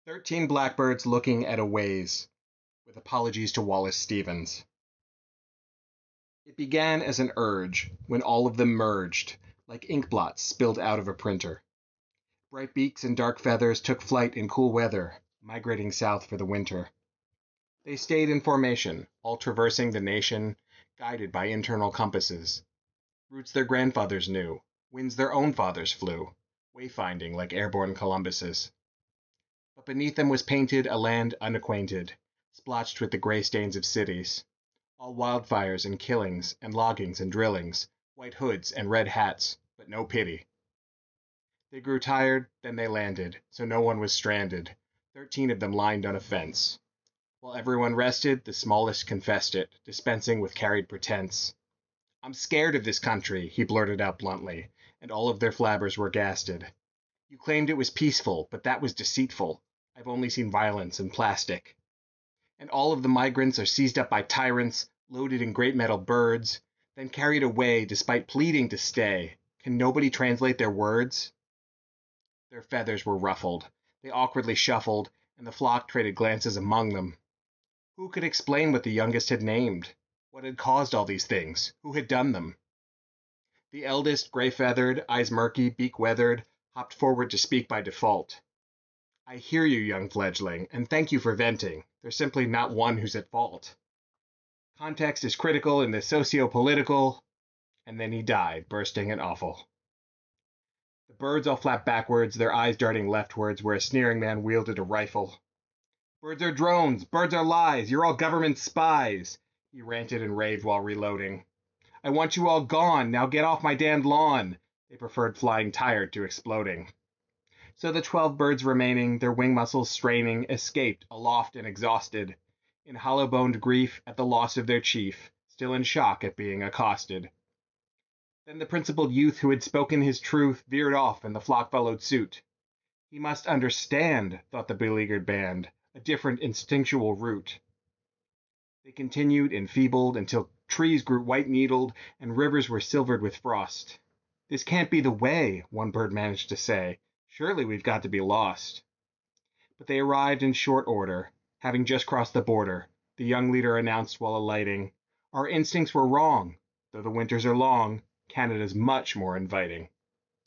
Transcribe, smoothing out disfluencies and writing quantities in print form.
13 Blackbirds Looking at a Ways, with apologies to Wallace Stevens. It began as an urge, when all of them merged, like inkblots spilled out of a printer. Bright beaks and dark feathers took flight in cool weather, migrating south for the winter. They stayed in formation, all traversing the nation, guided by internal compasses. Routes their grandfathers knew, winds their own fathers flew, wayfinding like airborne Columbuses. But beneath them was painted a land unacquainted, splotched with the gray stains of cities. All wildfires and killings and loggings and drillings, white hoods and red hats, but no pity. They grew tired, then they landed, so no one was stranded. 13 of them lined on a fence. While everyone rested, the smallest confessed it, dispensing with carried pretense. "I'm scared of this country," he blurted out bluntly, and all of their flabbers were gasted. "You claimed it was peaceful, but that was deceitful. I've only seen violence and plastic. And all of the migrants are seized up by tyrants, loaded in great metal birds, then carried away despite pleading to stay. Can nobody translate their words?" Their feathers were ruffled. They awkwardly shuffled, and the flock traded glances among them. Who could explain what the youngest had named? What had caused all these things? Who had done them? The eldest, gray-feathered, eyes murky, beak weathered, hopped forward to speak by default. "I hear you, young fledgling, and thank you for venting. There's simply not one who's at fault. Context is critical in the socio-political," and then he died, bursting and awful. The birds all flapped backwards, their eyes darting leftwards where a sneering man wielded a rifle. "Birds are drones! Birds are lies! You're all government spies!" he ranted and raved while reloading. "I want you all gone! Now get off my damned lawn!" They preferred flying tired to exploding. So the 12 birds remaining, their wing muscles straining, escaped, aloft and exhausted, in hollow-boned grief at the loss of their chief, still in shock at being accosted. Then the principled youth who had spoken his truth veered off and the flock followed suit. He must understand, thought the beleaguered band, a different instinctual route. They continued, enfeebled, until trees grew white-needled and rivers were silvered with frost. "This can't be the way," one bird managed to say. "Surely we've got to be lost." But they arrived in short order, having just crossed the border. The young leader announced while alighting, "Our instincts were wrong. Though the winters are long, Canada's much more inviting."